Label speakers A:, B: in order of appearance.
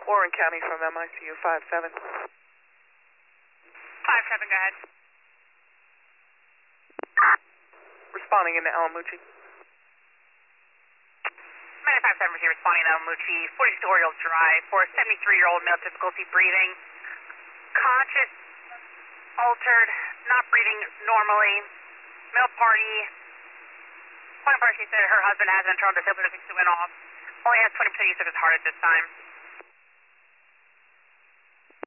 A: Warren County from MICU 57.
B: 5-7, go ahead.
A: Responding into Alamucci.
B: Minute 5-7 receive responding to Alamucci, 46-year-old drive for a 73-year-old male, difficulty breathing, conscious, altered, not breathing normally, male party. Point of she said her husband has an internal defibrillator that went off. Only has 20% use of his heart at this time.